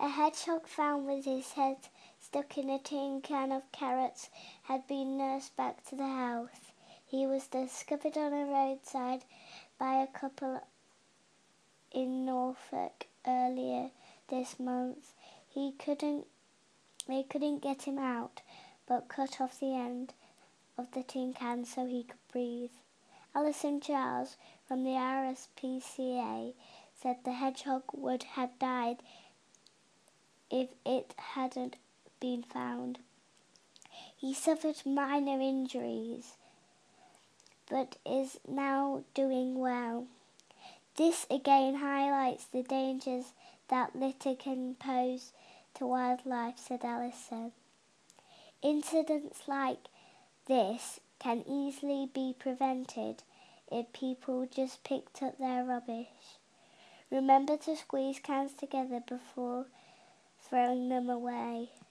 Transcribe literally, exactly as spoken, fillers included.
A hedgehog found with his head stuck in a tin can of carrots had been nursed back to the house. He was discovered on a roadside by a couple in Norfolk earlier this month. He couldn't, they couldn't get him out, but cut off the end of the tin can so he could breathe. Alison Charles from the R S P C A said the hedgehog would have died if it hadn't been found. He suffered minor injuries, but is now doing well. This again highlights the dangers that litter can pose to wildlife, said Alison. Incidents like this can easily be prevented if people just picked up their rubbish. Remember to squeeze cans together before throwing them away.